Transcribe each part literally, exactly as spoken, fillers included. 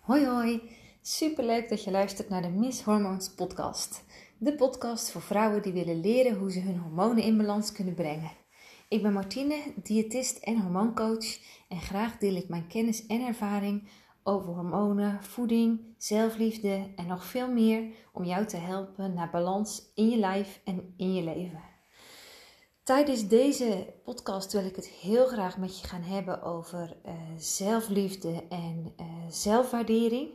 Hoi hoi, superleuk dat je luistert naar de Miss Hormones podcast. De podcast voor vrouwen die willen leren hoe ze hun hormonen in balans kunnen brengen. Ik ben Martine, diëtist en hormooncoach en graag deel ik mijn kennis en ervaring over hormonen, voeding, zelfliefde en nog veel meer om jou te helpen naar balans in je lijf en in je leven. Tijdens deze podcast wil ik het heel graag met je gaan hebben over uh, zelfliefde en uh, zelfwaardering.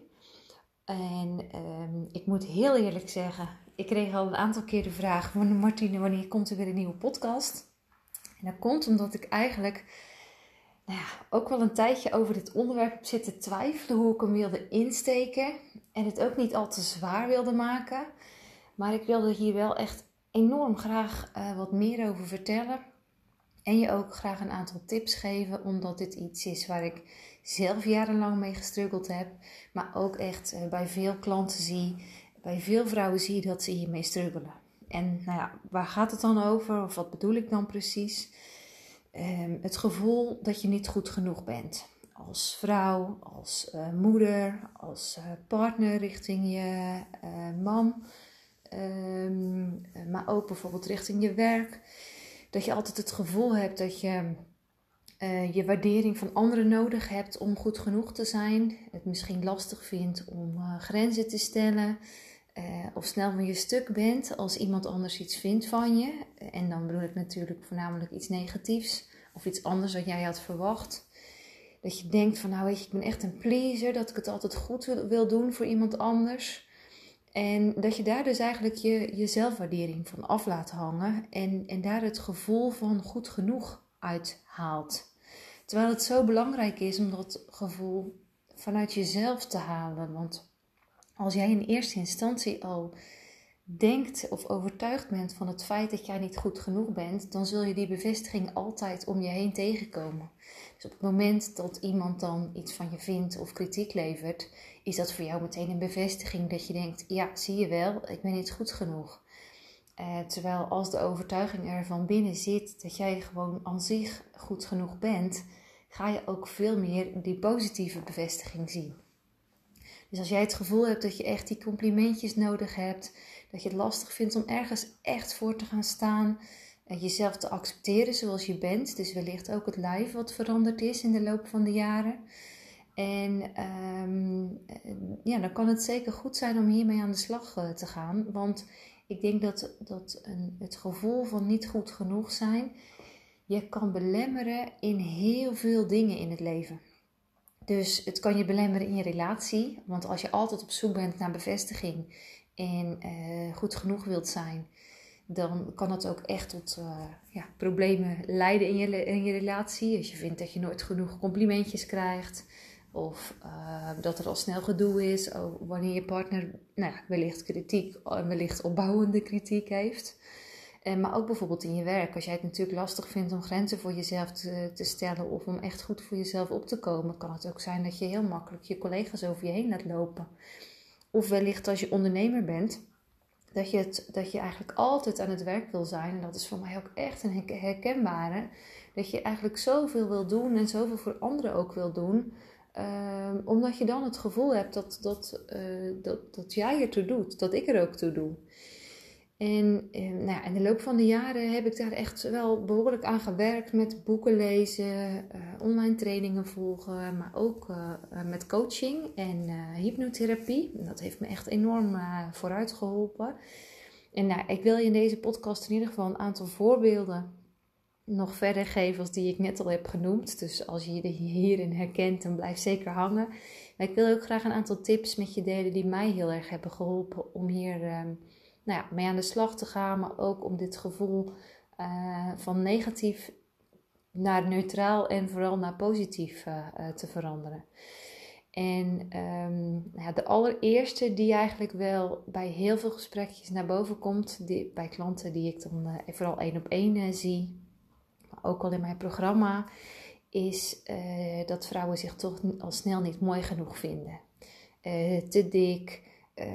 En uh, ik moet heel eerlijk zeggen, ik kreeg al een aantal keer de vraag: Martine, wanneer komt er weer een nieuwe podcast? En dat komt omdat ik eigenlijk nou ja, ook wel een tijdje over dit onderwerp heb zitten twijfelen hoe ik hem wilde insteken. En het ook niet al te zwaar wilde maken. Maar ik wilde hier wel echt enorm graag uh, wat meer over vertellen. En je ook graag een aantal tips geven. Omdat dit iets is waar ik zelf jarenlang mee gestruggeld heb. Maar ook echt uh, bij veel klanten zie. Bij veel vrouwen zie dat ze hiermee struggelen. En nou ja, waar gaat het dan over? Of wat bedoel ik dan precies? Um, het gevoel dat je niet goed genoeg bent. Als vrouw, als uh, moeder, als uh, partner richting je uh, man. Um, maar ook bijvoorbeeld richting je werk. Dat je altijd het gevoel hebt dat je uh, je waardering van anderen nodig hebt om goed genoeg te zijn. Het misschien lastig vindt om uh, grenzen te stellen. Uh, of snel van je stuk bent als iemand anders iets vindt van je. En dan bedoel ik natuurlijk voornamelijk iets negatiefs. Of iets anders dan jij had verwacht. Dat je denkt van nou weet je, ik ben echt een pleaser. Dat ik het altijd goed wil, wil doen voor iemand anders. En dat je daar dus eigenlijk je, je zelfwaardering van af laat hangen. En, en daar het gevoel van goed genoeg uit haalt. Terwijl het zo belangrijk is om dat gevoel vanuit jezelf te halen. Want als jij in eerste instantie al denkt of overtuigd bent van het feit dat jij niet goed genoeg bent, dan zul je die bevestiging altijd om je heen tegenkomen. Dus op het moment dat iemand dan iets van je vindt of kritiek levert, is dat voor jou meteen een bevestiging dat je denkt, ja, zie je wel, ik ben niet goed genoeg. Uh, terwijl als de overtuiging er van binnen zit dat jij gewoon aan zich goed genoeg bent, ga je ook veel meer die positieve bevestiging zien. Dus als jij het gevoel hebt dat je echt die complimentjes nodig hebt, dat je het lastig vindt om ergens echt voor te gaan staan, jezelf te accepteren zoals je bent, dus wellicht ook het lijf wat veranderd is in de loop van de jaren. En um, ja, dan kan het zeker goed zijn om hiermee aan de slag uh, te gaan, want ik denk dat, dat een, het gevoel van niet goed genoeg zijn, je kan belemmeren in heel veel dingen in het leven. Dus het kan je belemmeren in je relatie. Want als je altijd op zoek bent naar bevestiging en uh, goed genoeg wilt zijn, dan kan het ook echt tot uh, ja, problemen leiden in je, in je relatie. Als je vindt dat je nooit genoeg complimentjes krijgt. Of uh, dat er al snel gedoe is. Of wanneer je partner nou ja, wellicht kritiek, wellicht opbouwende kritiek heeft. Uh, maar ook bijvoorbeeld in je werk. Als jij het natuurlijk lastig vindt om grenzen voor jezelf te, te stellen of om echt goed voor jezelf op te komen, kan het ook zijn dat je heel makkelijk je collega's over je heen laat lopen. Of wellicht als je ondernemer bent, dat je, het, dat je eigenlijk altijd aan het werk wil zijn. En dat is voor mij ook echt een herkenbare. Dat je eigenlijk zoveel wil doen en zoveel voor anderen ook wil doen. Uh, omdat je dan het gevoel hebt dat, dat, uh, dat, dat jij ertoe doet. Dat ik er ook toe doe. En eh, nou ja, in de loop van de jaren heb ik daar echt wel behoorlijk aan gewerkt met boeken lezen, uh, online trainingen volgen, maar ook uh, met coaching en uh, hypnotherapie. En dat heeft me echt enorm uh, vooruit geholpen. En nou, ik wil je in deze podcast in ieder geval een aantal voorbeelden nog verder geven als die ik net al heb genoemd. Dus als je je hierin herkent, dan blijf zeker hangen. Maar ik wil ook graag een aantal tips met je delen die mij heel erg hebben geholpen om hier Uh, Nou ja, mee aan de slag te gaan, maar ook om dit gevoel uh, van negatief naar neutraal en vooral naar positief uh, uh, te veranderen. En um, nou ja, de allereerste die eigenlijk wel bij heel veel gesprekjes naar boven komt, die, bij klanten die ik dan uh, vooral één op één uh, zie, maar ook al in mijn programma, is uh, dat vrouwen zich toch al snel niet mooi genoeg vinden. Uh, te dik.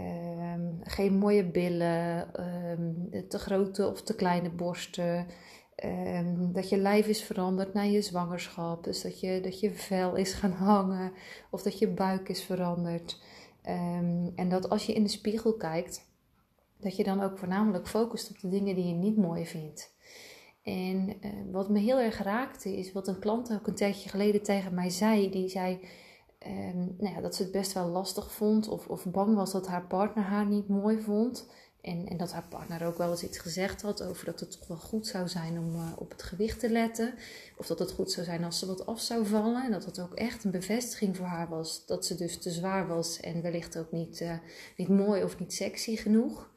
Um, geen mooie billen, um, te grote of te kleine borsten, Um, dat je lijf is veranderd na je zwangerschap. Dus dat je, dat je vel is gaan hangen. Of dat je buik is veranderd. Um, en dat als je in de spiegel kijkt, dat je dan ook voornamelijk focust op de dingen die je niet mooi vindt. En uh, wat me heel erg raakte is wat een klant ook een tijdje geleden tegen mij zei. Die zei um, nou ja, dat ze het best wel lastig vond of, of bang was dat haar partner haar niet mooi vond. En, en dat haar partner ook wel eens iets gezegd had over dat het toch wel goed zou zijn om uh, op het gewicht te letten. Of dat het goed zou zijn als ze wat af zou vallen. En dat het ook echt een bevestiging voor haar was dat ze dus te zwaar was. En wellicht ook niet, uh, niet mooi of niet sexy genoeg.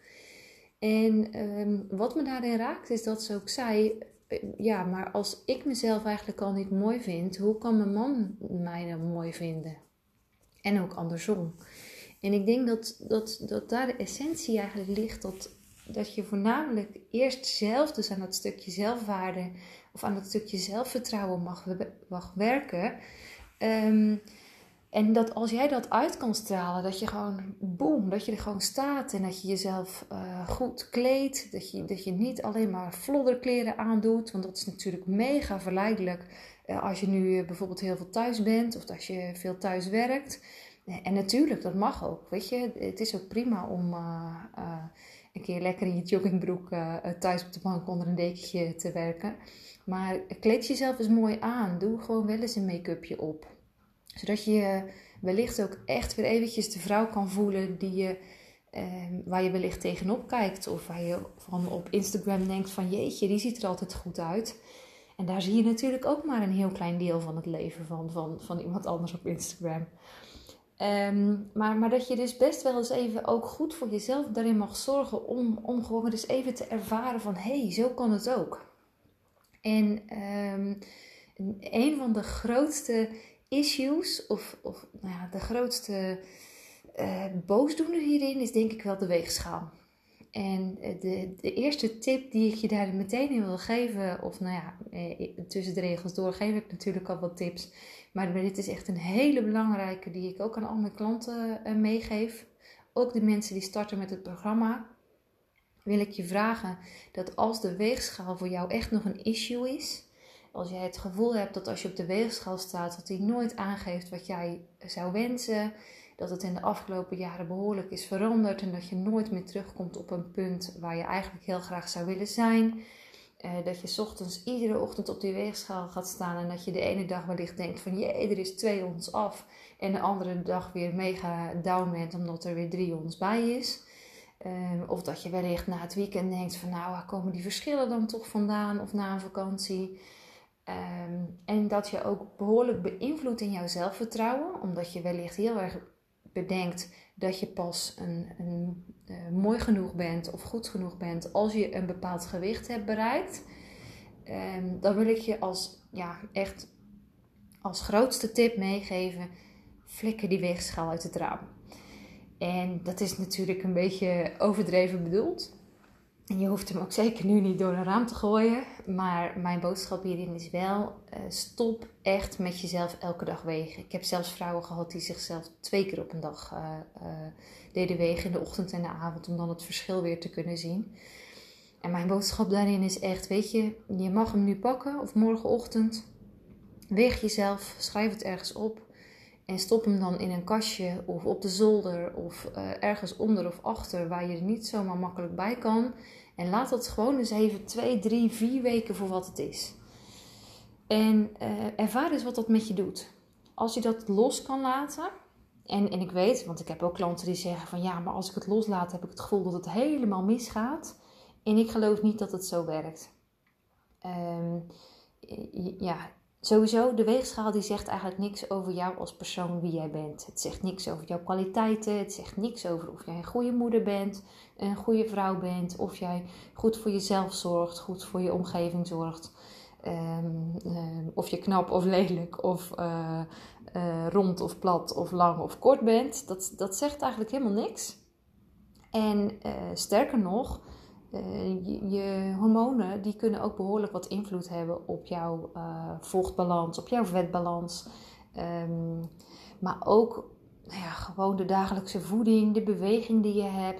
En um, wat me daarin raakt is dat ze ook zei, uh, ja, maar als ik mezelf eigenlijk al niet mooi vind, hoe kan mijn man mij dan mooi vinden? En ook andersom. En ik denk dat, dat, dat daar de essentie eigenlijk ligt, dat, dat je voornamelijk eerst zelf, dus aan dat stukje zelfwaarde of aan dat stukje zelfvertrouwen mag, mag werken. Um, En dat als jij dat uit kan stralen, dat je gewoon boem, dat je er gewoon staat en dat je jezelf uh, goed kleedt. Dat je, dat je niet alleen maar flodderkleren aandoet, want dat is natuurlijk mega verleidelijk uh, als je nu bijvoorbeeld heel veel thuis bent of als je veel thuis werkt. En natuurlijk, dat mag ook, weet je. Het is ook prima om uh, uh, een keer lekker in je joggingbroek uh, thuis op de bank onder een dekentje te werken. Maar kleed jezelf eens mooi aan. Doe gewoon wel eens een make-upje op. Zodat je wellicht ook echt weer eventjes de vrouw kan voelen die je, eh, waar je wellicht tegenop kijkt. Of waar je van op Instagram denkt van jeetje, die ziet er altijd goed uit. En daar zie je natuurlijk ook maar een heel klein deel van het leven van, van, van iemand anders op Instagram. Um, maar, maar dat je dus best wel eens even ook goed voor jezelf daarin mag zorgen om, om gewoon eens even te ervaren van hé, hey, zo kan het ook. En um, een van de grootste issues of, of nou ja, de grootste uh, boosdoener hierin is denk ik wel de weegschaal. En de, de eerste tip die ik je daar meteen in wil geven, of nou ja, tussen de regels door geef ik natuurlijk al wat tips. Maar dit is echt een hele belangrijke die ik ook aan al mijn klanten uh, meegeef. Ook de mensen die starten met het programma. Wil ik je vragen dat als de weegschaal voor jou echt nog een issue is. Als jij het gevoel hebt dat als je op de weegschaal staat, dat die nooit aangeeft wat jij zou wensen. Dat het in de afgelopen jaren behoorlijk is veranderd. En dat je nooit meer terugkomt op een punt waar je eigenlijk heel graag zou willen zijn. Uh, dat je 's ochtends iedere ochtend op die weegschaal gaat staan. En dat je de ene dag wellicht denkt van jee, er is twee ons af. En de andere dag weer mega down bent omdat er weer drie ons bij is. Uh, of dat je wellicht na het weekend denkt van nou, waar komen die verschillen dan toch vandaan? Of na een vakantie. Um, en dat je ook behoorlijk beïnvloedt in jouw zelfvertrouwen. Omdat je wellicht heel erg bedenkt dat je pas een, een, uh, mooi genoeg bent of goed genoeg bent als je een bepaald gewicht hebt bereikt. Um, dan wil ik je als, ja, echt als grootste tip meegeven, flikker die weegschaal uit het raam. En dat is natuurlijk een beetje overdreven bedoeld. En je hoeft hem ook zeker nu niet door een raam te gooien. Maar mijn boodschap hierin is wel, uh, stop echt met jezelf elke dag wegen. Ik heb zelfs vrouwen gehad die zichzelf twee keer op een dag uh, uh, deden wegen. In de ochtend en de avond. Om dan het verschil weer te kunnen zien. En mijn boodschap daarin is echt, weet je, je mag hem nu pakken of morgenochtend. Weeg jezelf, schrijf het ergens op. En stop hem dan in een kastje of op de zolder of uh, ergens onder of achter waar je er niet zomaar makkelijk bij kan. En laat dat gewoon eens even twee, drie, vier weken voor wat het is. En uh, ervaar eens wat dat met je doet. Als je dat los kan laten. En, en ik weet, want ik heb ook klanten die zeggen van ja, maar als ik het loslaat heb ik het gevoel dat het helemaal misgaat. En ik geloof niet dat het zo werkt. Um, ja... Sowieso, de weegschaal die zegt eigenlijk niks over jou als persoon wie jij bent. Het zegt niks over jouw kwaliteiten. Het zegt niks over of jij een goede moeder bent, een goede vrouw bent. Of jij goed voor jezelf zorgt, goed voor je omgeving zorgt. Um, um, of je knap of lelijk of uh, uh, rond of plat of lang of kort bent. Dat, dat zegt eigenlijk helemaal niks. En uh, sterker nog... Uh, je, je hormonen die kunnen ook behoorlijk wat invloed hebben op jouw uh, vochtbalans, op jouw vetbalans. Um, maar ook nou ja, gewoon de dagelijkse voeding, de beweging die je hebt.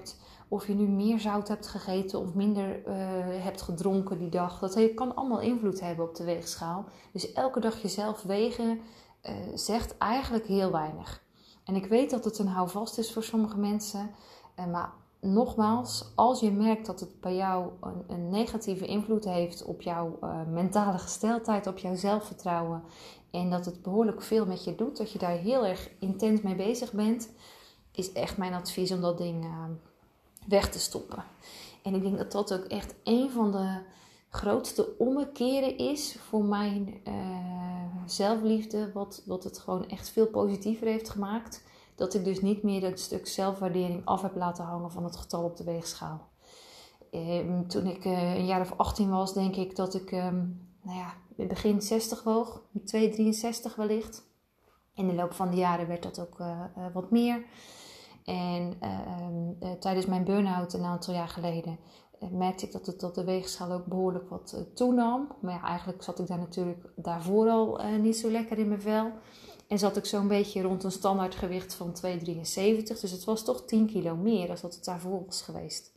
of je nu meer zout hebt gegeten of minder uh, hebt gedronken die dag. Dat kan allemaal invloed hebben op de weegschaal. Dus elke dag jezelf wegen uh, zegt eigenlijk heel weinig. En ik weet dat het een houvast is voor sommige mensen. Uh, maar nogmaals, als je merkt dat het bij jou een, een negatieve invloed heeft op jouw uh, mentale gesteldheid, op jouw zelfvertrouwen. En dat het behoorlijk veel met je doet, dat je daar heel erg intens mee bezig bent, is echt mijn advies om dat ding uh, weg te stoppen. En ik denk dat dat ook echt een van de grootste omkeren is voor mijn uh, zelfliefde. Wat, wat het gewoon echt veel positiever heeft gemaakt. Dat ik dus niet meer dat stuk zelfwaardering af heb laten hangen van het getal op de weegschaal. Uh, toen ik uh, een jaar of achttien was, denk ik dat ik um, nou ja, begin zestig woog. twee komma drieënzestig wellicht. In de loop van de jaren werd dat ook uh, uh, wat meer. En uh, uh, tijdens mijn burn-out een aantal jaar geleden uh, merkte ik dat, het, dat de weegschaal ook behoorlijk wat uh, toenam. Maar ja, eigenlijk zat ik daar natuurlijk daarvoor al uh, niet zo lekker in mijn vel. En zat ik zo'n beetje rond een standaardgewicht van twee komma drieënzeventig. Dus het was toch tien kilo meer dan dat het daarvoor was geweest.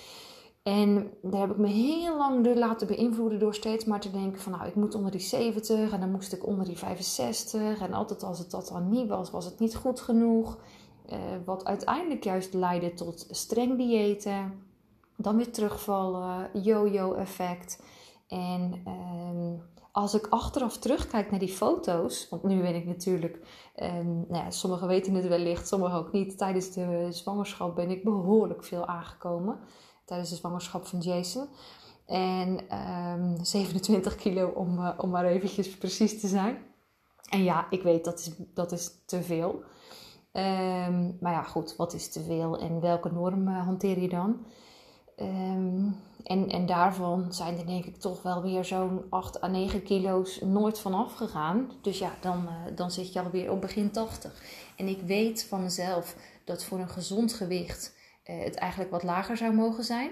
En daar heb ik me heel lang door laten beïnvloeden door steeds maar te denken van nou, ik moet onder die zeventig en dan moest ik onder die vijfenzestig. En altijd als het dat dan niet was, was het niet goed genoeg. Uh, wat uiteindelijk juist leidde tot streng diëten, dan weer terugvallen, yo-yo effect. En um, als ik achteraf terugkijk naar die foto's, want nu ben ik natuurlijk, um, nou ja, sommigen weten het wellicht, sommigen ook niet. Tijdens de zwangerschap ben ik behoorlijk veel aangekomen, tijdens de zwangerschap van Jason. En um, zevenentwintig kilo om, uh, om maar eventjes precies te zijn. En ja, ik weet dat is, dat is te veel. Um, maar ja, goed, wat is te veel en welke norm uh, hanteer je dan? Um, en, en daarvan zijn er denk ik toch wel weer zo'n acht à negen kilo's nooit vanaf gegaan. Dus ja, dan, uh, dan zit je alweer op begin tachtig. En ik weet van mezelf dat voor een gezond gewicht uh, het eigenlijk wat lager zou mogen zijn.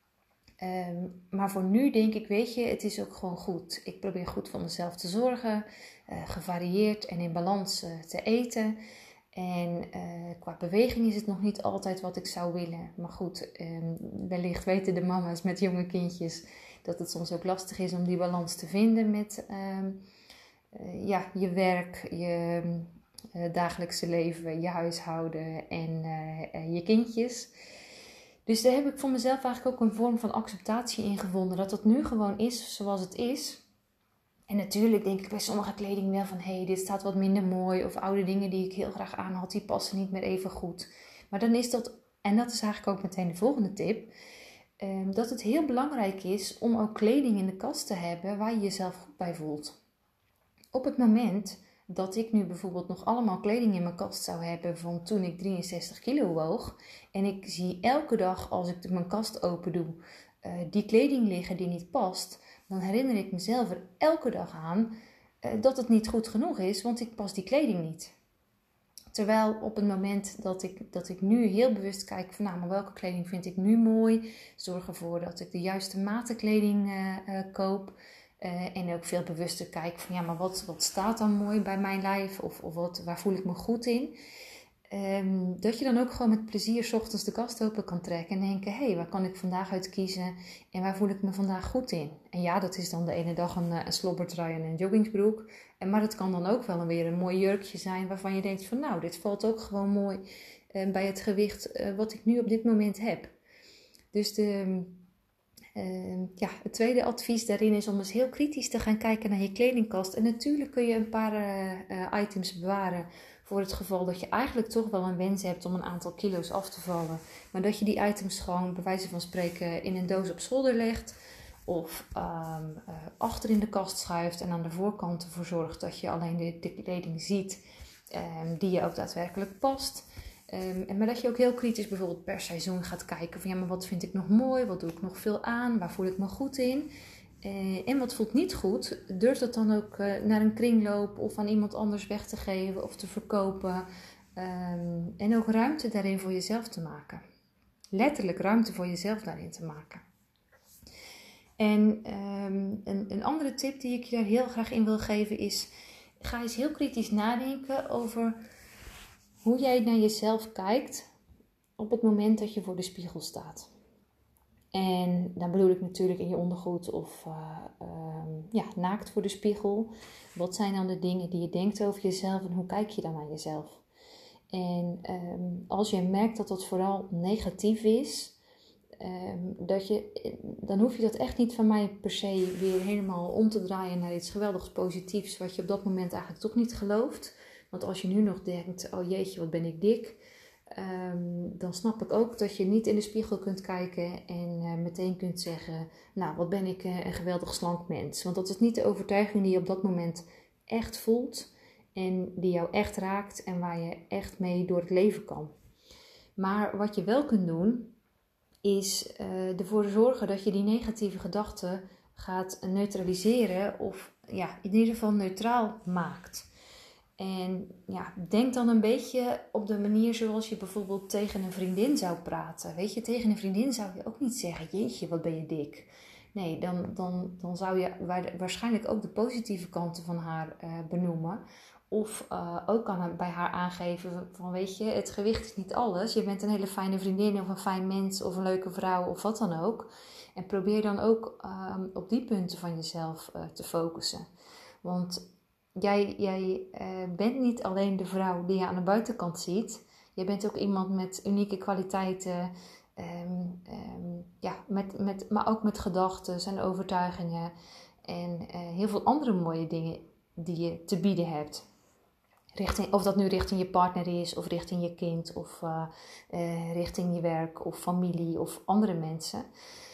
Um, maar voor nu denk ik, weet je, het is ook gewoon goed. Ik probeer goed voor mezelf te zorgen, uh, gevarieerd en in balans uh, te eten. En uh, qua beweging is het nog niet altijd wat ik zou willen. Maar goed, um, wellicht weten de mama's met jonge kindjes dat het soms ook lastig is om die balans te vinden met um, uh, ja, je werk, je uh, dagelijkse leven, je huishouden en uh, uh, je kindjes. Dus daar heb ik voor mezelf eigenlijk ook een vorm van acceptatie in gevonden. Dat het nu gewoon is zoals het is. En natuurlijk denk ik bij sommige kleding wel van, hé, hey, dit staat wat minder mooi. Of oude dingen die ik heel graag aan had, die passen niet meer even goed. Maar dan is dat, en dat is eigenlijk ook meteen de volgende tip, um, dat het heel belangrijk is om ook kleding in de kast te hebben waar je jezelf goed bij voelt. Op het moment dat ik nu bijvoorbeeld nog allemaal kleding in mijn kast zou hebben van toen ik drieënzestig kilo woog. En ik zie elke dag als ik mijn kast open doe, uh, die kleding liggen die niet past. Dan herinner ik mezelf er elke dag aan uh, dat het niet goed genoeg is, want ik pas die kleding niet. Terwijl op het moment dat ik, dat ik nu heel bewust kijk van nou, maar welke kleding vind ik nu mooi. Zorg ervoor dat ik de juiste maten kleding uh, uh, koop. Uh, en ook veel bewuster kijk van ja, maar wat, wat staat dan mooi bij mijn lijf? Of, of wat, waar voel ik me goed in? Um, dat je dan ook gewoon met plezier 's ochtends de kast open kan trekken. En denken, hé, hey, waar kan ik vandaag uit kiezen? En waar voel ik me vandaag goed in? En ja, dat is dan de ene dag een, een slobbertrui en een joggingsbroek. En, maar het kan dan ook wel weer een mooi jurkje zijn waarvan je denkt van nou, dit valt ook gewoon mooi uh, bij het gewicht uh, wat ik nu op dit moment heb. Dus de... Uh, ja, het tweede advies daarin is om eens heel kritisch te gaan kijken naar je kledingkast. En natuurlijk kun je een paar uh, uh, items bewaren voor het geval dat je eigenlijk toch wel een wens hebt om een aantal kilo's af te vallen. Maar dat je die items gewoon bij wijze van spreken in een doos op zolder legt. Of um, uh, achter in de kast schuift en aan de voorkant ervoor zorgt dat je alleen de, de kleding ziet um, die je ook daadwerkelijk past. Um, en maar dat je ook heel kritisch bijvoorbeeld per seizoen gaat kijken van ja, maar wat vind ik nog mooi, wat doe ik nog veel aan, waar voel ik me goed in. Uh, en wat voelt niet goed, durf dat dan ook uh, naar een kringloop of aan iemand anders weg te geven of te verkopen. Um, en ook ruimte daarin voor jezelf te maken. Letterlijk ruimte voor jezelf daarin te maken. En um, een, een andere tip die ik je daar heel graag in wil geven is, ga eens heel kritisch nadenken over hoe jij naar jezelf kijkt op het moment dat je voor de spiegel staat. En dan bedoel ik natuurlijk in je ondergoed of uh, um, ja, naakt voor de spiegel. Wat zijn dan de dingen die je denkt over jezelf en hoe kijk je dan naar jezelf? En um, als je merkt dat dat vooral negatief is, um, dat je, dan hoef je dat echt niet van mij per se weer helemaal om te draaien naar iets geweldigs positiefs, wat je op dat moment eigenlijk toch niet gelooft. Want als je nu nog denkt, oh jeetje, wat ben ik dik, um, dan snap ik ook dat je niet in de spiegel kunt kijken en uh, meteen kunt zeggen, nou, wat ben ik uh, een geweldig slank mens. Want dat is niet de overtuiging die je op dat moment echt voelt. En die jou echt raakt en waar je echt mee door het leven kan. Maar wat je wel kunt doen, is uh, ervoor zorgen dat je die negatieve gedachten gaat neutraliseren. Of ja, in ieder geval neutraal maakt. En ja, denk dan een beetje op de manier zoals je bijvoorbeeld tegen een vriendin zou praten. Weet je, tegen een vriendin zou je ook niet zeggen, jeetje, wat ben je dik. Nee, dan, dan, dan zou je waarschijnlijk ook de positieve kanten van haar uh, benoemen. Of uh, ook kan bij haar aangeven van, weet je, het gewicht is niet alles. Je bent een hele fijne vriendin of een fijn mens of een leuke vrouw of wat dan ook. En probeer dan ook uh, op die punten van jezelf uh, te focussen. Want jij, jij uh, bent niet alleen de vrouw die je aan de buitenkant ziet. Je bent ook iemand met unieke kwaliteiten, um, um, ja, met, met, maar ook met gedachten en overtuigingen. En uh, heel veel andere mooie dingen die je te bieden hebt. Richting, of dat nu richting je partner is, of richting je kind, of uh, uh, richting je werk, of familie, of andere mensen.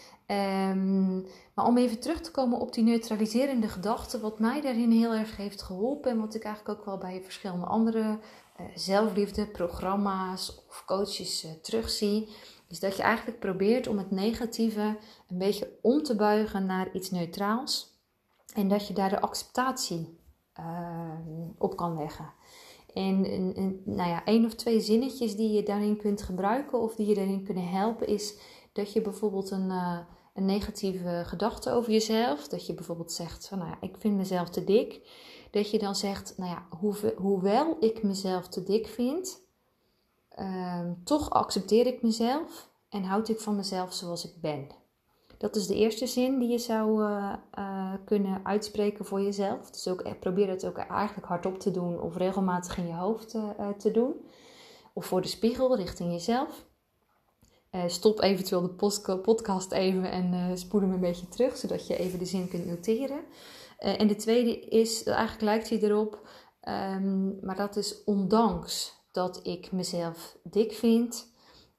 Um, maar om even terug te komen op die neutraliserende gedachten, wat mij daarin heel erg heeft geholpen, en wat ik eigenlijk ook wel bij verschillende andere uh, zelfliefdeprogramma's of coaches uh, terugzie, is dat je eigenlijk probeert om het negatieve een beetje om te buigen naar iets neutraals. En dat je daar de acceptatie uh, op kan leggen. En, en, en nou ja, één of twee zinnetjes die je daarin kunt gebruiken of die je daarin kunnen helpen, is dat je bijvoorbeeld een, uh, een negatieve gedachte over jezelf, dat je bijvoorbeeld zegt van, nou ja, ik vind mezelf te dik, dat je dan zegt, nou ja, hoeve, hoewel ik mezelf te dik vind, uh, toch accepteer ik mezelf en houd ik van mezelf zoals ik ben. Dat is de eerste zin die je zou uh, uh, kunnen uitspreken voor jezelf. Dus ook, probeer het ook eigenlijk hardop te doen of regelmatig in je hoofd uh, te doen. Of voor de spiegel richting jezelf. Uh, stop eventueel de podcast even en uh, spoel hem een beetje terug, zodat je even de zin kunt noteren. Uh, en de tweede is, eigenlijk lijkt hij erop, um, maar dat is ondanks dat ik mezelf dik vind,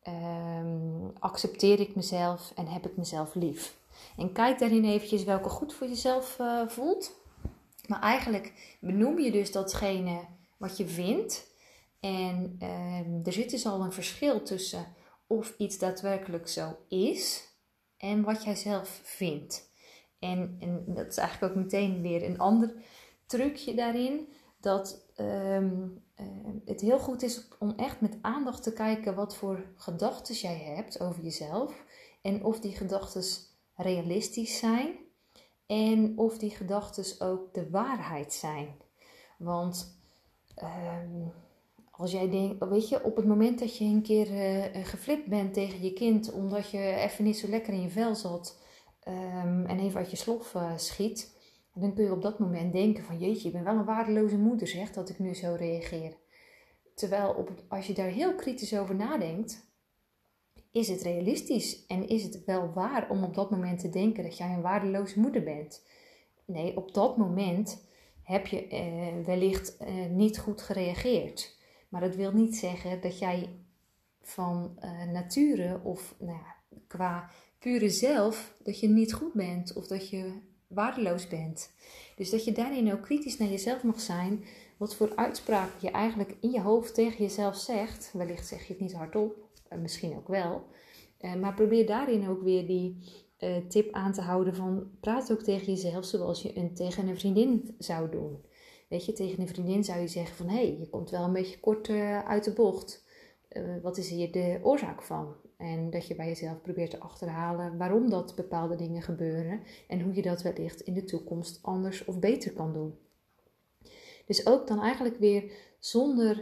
Um, accepteer ik mezelf en heb ik mezelf lief. En kijk daarin eventjes welke goed voor jezelf uh, voelt. Maar eigenlijk benoem je dus datgene wat je vindt. En um, er zit dus al een verschil tussen of iets daadwerkelijk zo is en wat jij zelf vindt. En, en dat is eigenlijk ook meteen weer een ander trucje daarin. Dat um, uh, het heel goed is om echt met aandacht te kijken wat voor gedachten jij hebt over jezelf. En of die gedachten realistisch zijn. En of die gedachten ook de waarheid zijn. Want um, als jij denkt, weet je, op het moment dat je een keer uh, geflipt bent tegen je kind, omdat je even niet zo lekker in je vel zat um, en even uit je slof uh, schiet, dan kun je op dat moment denken van, jeetje, ik ben wel een waardeloze moeder, zeg, dat ik nu zo reageer. Terwijl op het, als je daar heel kritisch over nadenkt, is het realistisch en is het wel waar om op dat moment te denken dat jij een waardeloze moeder bent. Nee, op dat moment heb je uh, wellicht uh, niet goed gereageerd. Maar dat wil niet zeggen dat jij van uh, nature of nou ja, qua pure zelf, dat je niet goed bent of dat je waardeloos bent. Dus dat je daarin ook kritisch naar jezelf mag zijn. Wat voor uitspraken je eigenlijk in je hoofd tegen jezelf zegt. Wellicht zeg je het niet hardop, misschien ook wel. Uh, maar probeer daarin ook weer die uh, tip aan te houden van, praat ook tegen jezelf zoals je een, tegen een vriendin zou doen. Weet je, tegen een vriendin zou je zeggen van, hé, hey, je komt wel een beetje kort uh, uit de bocht. Uh, wat is hier de oorzaak van? En dat je bij jezelf probeert te achterhalen waarom dat bepaalde dingen gebeuren. En hoe je dat wellicht in de toekomst anders of beter kan doen. Dus ook dan eigenlijk weer zonder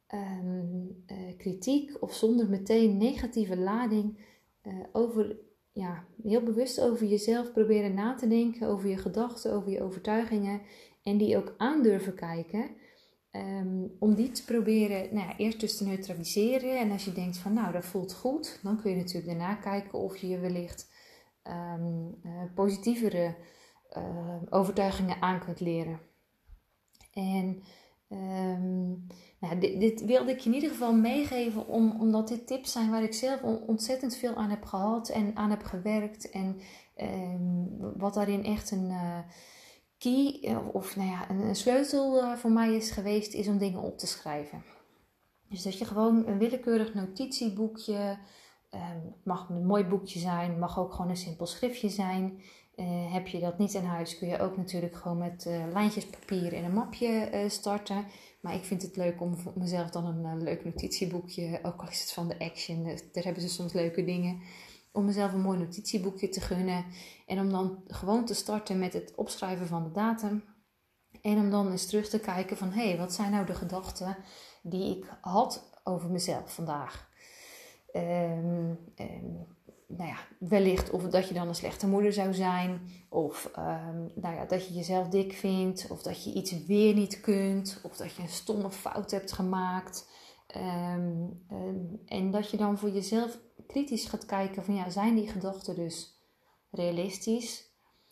um, uh, kritiek of zonder meteen negatieve lading uh, over, ja, heel bewust over jezelf proberen na te denken, over je gedachten, over je overtuigingen en die ook aan durven kijken. Um, om die te proberen, nou ja, eerst dus te neutraliseren. En als je denkt van nou, dat voelt goed, dan kun je natuurlijk daarna kijken of je wellicht um, uh, positievere uh, overtuigingen aan kunt leren. En um, nou, dit, dit wilde ik je in ieder geval meegeven, om, omdat dit tips zijn waar ik zelf ontzettend veel aan heb gehad en aan heb gewerkt. En um, wat daarin echt een... Uh, key of nou ja, een, een sleutel uh, voor mij is geweest, is om dingen op te schrijven. Dus dat je gewoon een willekeurig notitieboekje, um, mag een mooi boekje zijn, mag ook gewoon een simpel schriftje zijn. Uh, heb je dat niet in huis, kun je ook natuurlijk gewoon met uh, lijntjes papier in een mapje uh, starten. Maar ik vind het leuk om voor mezelf dan een uh, leuk notitieboekje, ook al is het van de Action, uh, daar hebben ze soms leuke dingen, om mezelf een mooi notitieboekje te gunnen. En om dan gewoon te starten met het opschrijven van de datum. En om dan eens terug te kijken van, hé, hey, wat zijn nou de gedachten die ik had over mezelf vandaag? Um, um, nou ja, wellicht of dat je dan een slechte moeder zou zijn. Of um, nou ja, dat je jezelf dik vindt. Of dat je iets weer niet kunt. Of dat je een stomme fout hebt gemaakt. Um, um, en dat je dan voor jezelf kritisch gaat kijken van, ja, zijn die gedachten dus realistisch?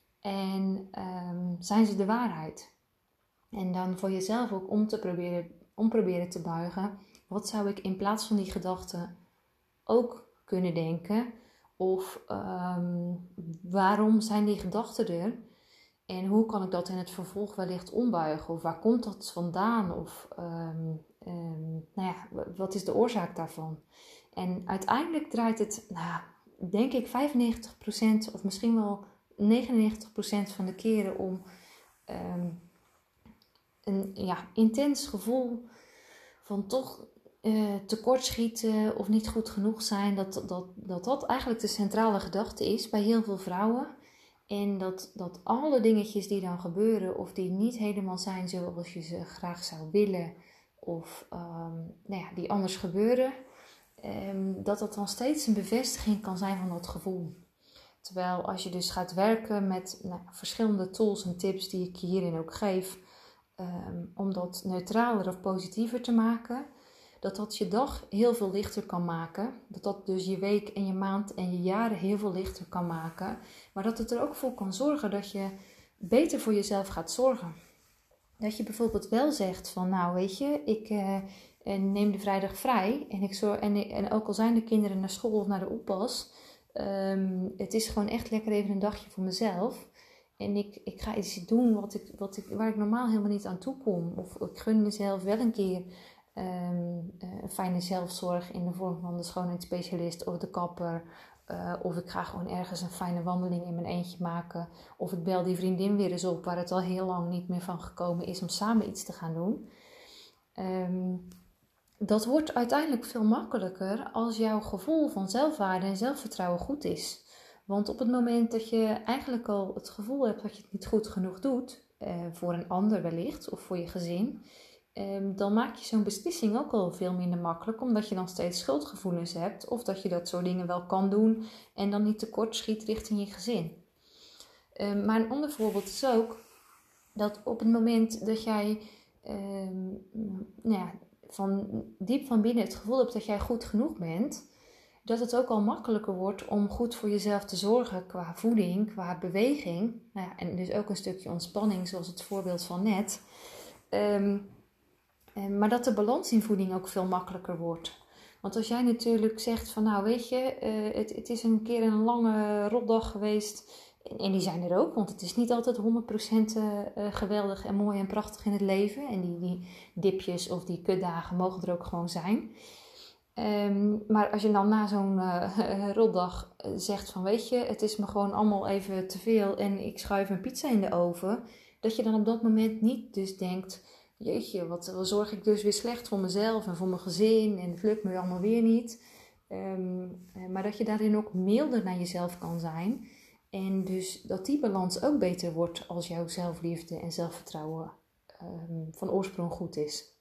En um, zijn ze de waarheid? En dan voor jezelf ook om te proberen, om proberen te buigen. Wat zou ik in plaats van die gedachten ook kunnen denken? Of um, waarom zijn die gedachten er? En hoe kan ik dat in het vervolg wellicht ombuigen? Of waar komt dat vandaan? Of um, um, nou ja, wat is de oorzaak daarvan? En uiteindelijk draait het, nou, denk ik, vijfennegentig procent of misschien wel negenennegentig procent van de keren om um, een ja, intens gevoel van toch uh, tekortschieten of niet goed genoeg zijn. Dat dat, dat dat eigenlijk de centrale gedachte is bij heel veel vrouwen. En dat, dat alle dingetjes die dan gebeuren of die niet helemaal zijn zoals je ze graag zou willen of um, nou ja, die anders gebeuren, um, dat dat dan steeds een bevestiging kan zijn van dat gevoel. Terwijl als je dus gaat werken met nou, verschillende tools en tips die ik je hierin ook geef, um, om dat neutraler of positiever te maken, dat dat je dag heel veel lichter kan maken. Dat dat dus je week en je maand en je jaren heel veel lichter kan maken. Maar dat het er ook voor kan zorgen dat je beter voor jezelf gaat zorgen. Dat je bijvoorbeeld wel zegt van, nou weet je, ik uh, neem de vrijdag vrij. En, ik zorg, en, en ook al zijn de kinderen naar school of naar de oppas, um, het is gewoon echt lekker even een dagje voor mezelf. En ik, ik ga iets doen wat ik, wat ik, waar ik normaal helemaal niet aan toe kom. Of ik gun mezelf wel een keer Um, uh, een fijne zelfzorg in de vorm van de schoonheidsspecialist of de kapper. Uh, of ik ga gewoon ergens een fijne wandeling in mijn eentje maken. Of ik bel die vriendin weer eens op waar het al heel lang niet meer van gekomen is om samen iets te gaan doen. Um, dat wordt uiteindelijk veel makkelijker als jouw gevoel van zelfwaarde en zelfvertrouwen goed is. Want op het moment dat je eigenlijk al het gevoel hebt dat je het niet goed genoeg doet, uh, voor een ander wellicht of voor je gezin, Um, dan maak je zo'n beslissing ook al veel minder makkelijk, omdat je dan steeds schuldgevoelens hebt of dat je dat soort dingen wel kan doen en dan niet tekort schiet richting je gezin. Um, maar een ander voorbeeld is ook dat op het moment dat jij um, nou ja, van diep van binnen het gevoel hebt dat jij goed genoeg bent, dat het ook al makkelijker wordt om goed voor jezelf te zorgen qua voeding, qua beweging, nou ja, en dus ook een stukje ontspanning zoals het voorbeeld van net. Um, Maar dat de balans in voeding ook veel makkelijker wordt. Want als jij natuurlijk zegt van nou weet je, uh, het, het is een keer een lange rotdag geweest. En, en die zijn er ook, want het is niet altijd honderd procent uh, geweldig en mooi en prachtig in het leven. En die, die dipjes of die kutdagen mogen er ook gewoon zijn. Um, maar als je dan na zo'n uh, rotdag zegt van weet je, het is me gewoon allemaal even te veel en ik schuif een pizza in de oven. Dat je dan op dat moment niet dus denkt, jeetje, wat, wat zorg ik dus weer slecht voor mezelf en voor mijn gezin en het lukt me allemaal weer niet. Um, maar dat je daarin ook milder naar jezelf kan zijn. En dus dat die balans ook beter wordt als jouw zelfliefde en zelfvertrouwen um, van oorsprong goed is.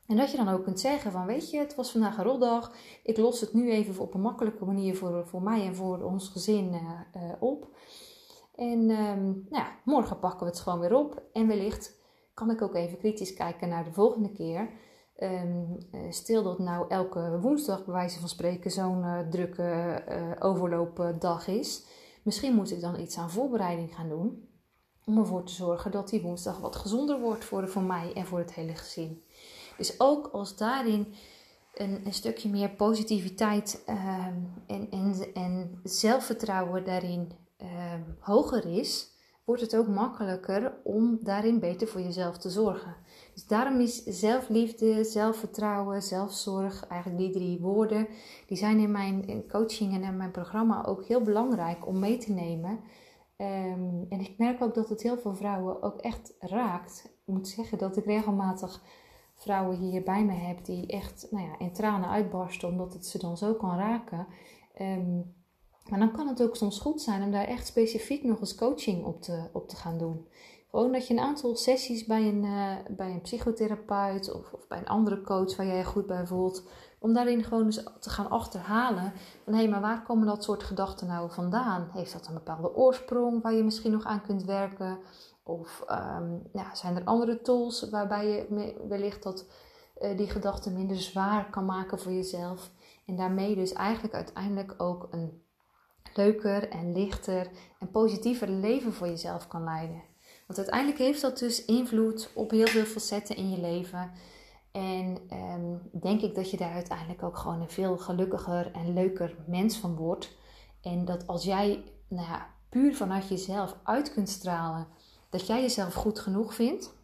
En dat je dan ook kunt zeggen van, weet je, het was vandaag een rotdag. Ik los het nu even op een makkelijke manier voor, voor mij en voor ons gezin uh, uh, op. En um, nou ja, morgen pakken we het gewoon weer op. En wellicht kan ik ook even kritisch kijken naar de volgende keer. Um, uh, stel dat nou elke woensdag bij wijze van spreken zo'n uh, drukke uh, overloopdag is. Misschien moet ik dan iets aan voorbereiding gaan doen. Om ervoor te zorgen dat die woensdag wat gezonder wordt voor, voor mij en voor het hele gezin. Dus ook als daarin een, een stukje meer positiviteit um, en, en, en zelfvertrouwen daarin um, hoger is, wordt het ook makkelijker om daarin beter voor jezelf te zorgen. Dus daarom is zelfliefde, zelfvertrouwen, zelfzorg, eigenlijk die drie woorden, die zijn in mijn coaching en in mijn programma ook heel belangrijk om mee te nemen. Um, en ik merk ook dat het heel veel vrouwen ook echt raakt. Ik moet zeggen dat ik regelmatig vrouwen hier bij me heb die echt nou ja, in tranen uitbarsten omdat het ze dan zo kan raken. Um, maar dan kan het ook soms goed zijn om daar echt specifiek nog eens coaching op te, op te gaan doen. Gewoon dat je een aantal sessies bij een, uh, bij een psychotherapeut of, of bij een andere coach waar jij je goed bij voelt, om daarin gewoon eens te gaan achterhalen van hé, hey, maar waar komen dat soort gedachten nou vandaan? Heeft dat een bepaalde oorsprong waar je misschien nog aan kunt werken? Of um, ja, zijn er andere tools waarbij je wellicht dat, uh, die gedachten minder zwaar kan maken voor jezelf? En daarmee dus eigenlijk uiteindelijk ook een leuker en lichter en positiever leven voor jezelf kan leiden. Want uiteindelijk heeft dat dus invloed op heel veel facetten in je leven. En um, denk ik dat je daar uiteindelijk ook gewoon een veel gelukkiger en leuker mens van wordt. En dat als jij nou ja, puur vanuit jezelf uit kunt stralen, dat jij jezelf goed genoeg vindt.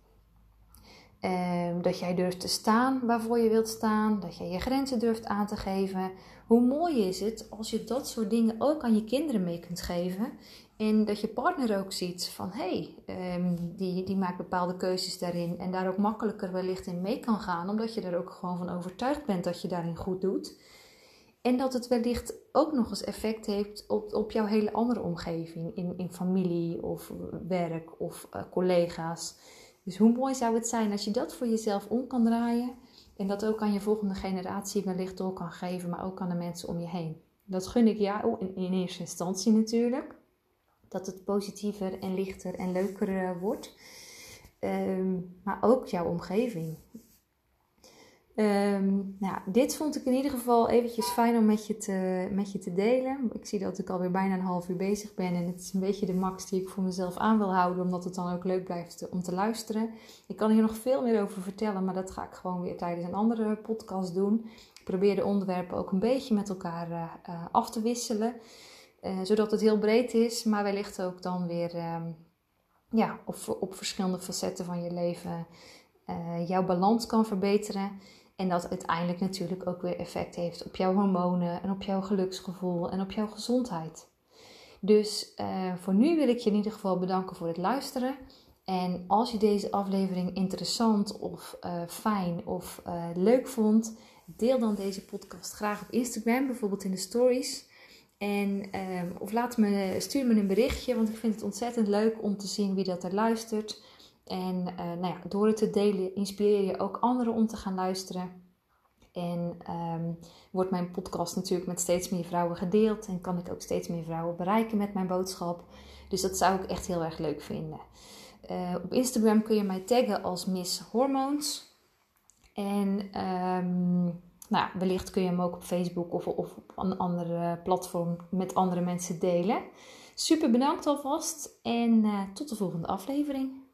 Um, dat jij durft te staan waarvoor je wilt staan. Dat jij je grenzen durft aan te geven. Hoe mooi is het als je dat soort dingen ook aan je kinderen mee kunt geven. En dat je partner ook ziet van hé, hey, um, die, die maakt bepaalde keuzes daarin. En daar ook makkelijker wellicht in mee kan gaan. Omdat je er ook gewoon van overtuigd bent dat je daarin goed doet. En dat het wellicht ook nog eens effect heeft op, op jouw hele andere omgeving. In, in familie of werk of uh, collega's. Dus hoe mooi zou het zijn als je dat voor jezelf om kan draaien. En dat ook aan je volgende generatie wellicht door kan geven. Maar ook aan de mensen om je heen. Dat gun ik jou in, in eerste instantie natuurlijk. Dat het positiever en lichter en leuker uh, wordt. Um, maar ook jouw omgeving. Um, nou, dit vond ik in ieder geval eventjes fijn om met je, te, met je te delen. Ik zie dat ik alweer bijna een half uur bezig ben. En het is een beetje de max die ik voor mezelf aan wil houden. Omdat het dan ook leuk blijft om te luisteren. Ik kan hier nog veel meer over vertellen. Maar dat ga ik gewoon weer tijdens een andere podcast doen. Ik probeer de onderwerpen ook een beetje met elkaar uh, uh, af te wisselen. Uh, zodat het heel breed is. Maar wellicht ook dan weer uh, ja, op, op verschillende facetten van je leven uh, jouw balans kan verbeteren. En dat uiteindelijk natuurlijk ook weer effect heeft op jouw hormonen en op jouw geluksgevoel en op jouw gezondheid. Dus uh, voor nu wil ik je in ieder geval bedanken voor het luisteren. En als je deze aflevering interessant of uh, fijn of uh, leuk vond, deel dan deze podcast graag op Instagram, bijvoorbeeld in de stories. En, uh, of laat me, stuur me een berichtje, want ik vind het ontzettend leuk om te zien wie dat er luistert. En uh, nou ja, door het te delen inspireer je ook anderen om te gaan luisteren. En um, wordt mijn podcast natuurlijk met steeds meer vrouwen gedeeld. En kan ik ook steeds meer vrouwen bereiken met mijn boodschap. Dus dat zou ik echt heel erg leuk vinden. Uh, op Instagram kun je mij taggen als Miss Hormones. En um, nou, wellicht kun je hem ook op Facebook of, of op een andere platform met andere mensen delen. Super bedankt alvast en uh, tot de volgende aflevering.